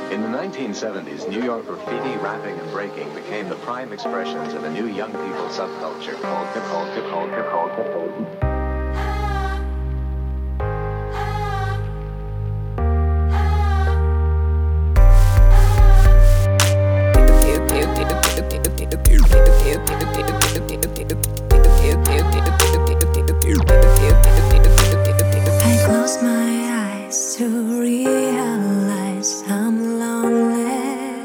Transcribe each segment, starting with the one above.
In the 1970s, New York graffiti, rapping, and breaking became the prime expressions of a new young people subculture called hip-hop. I close my eyes to realize I'm lonely,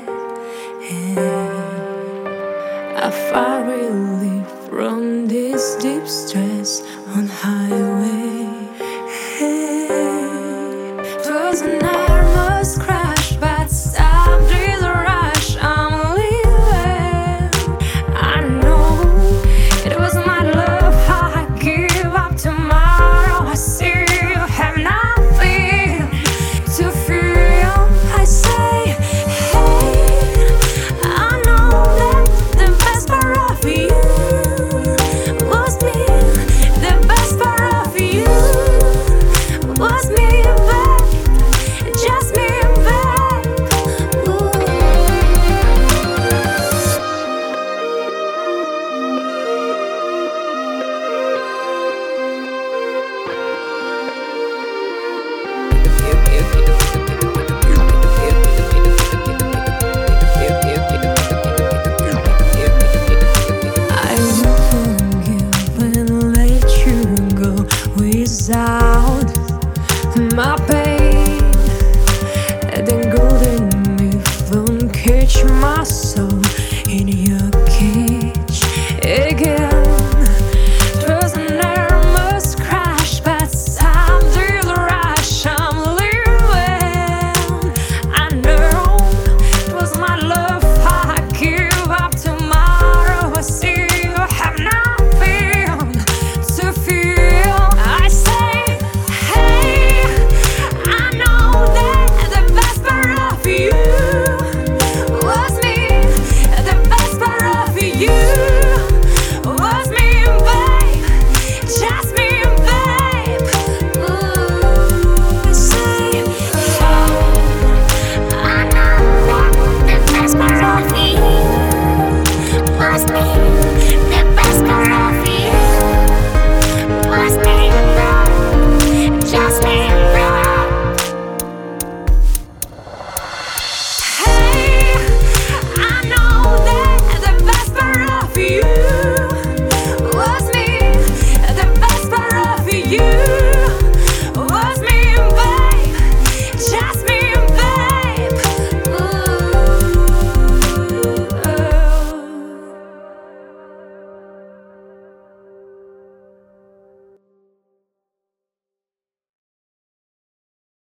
and I find relief from this deep stress on highway. It was a nervous crash, but stop this rush. I'm leaving. I know it was my love. I give up tomorrow. I see you have nothing to feel. I say, hey, I know that the best part of you was me. The best part of you was me back, just me back. I will forgive and let you go without my pain. And then golden if don't catch my soul.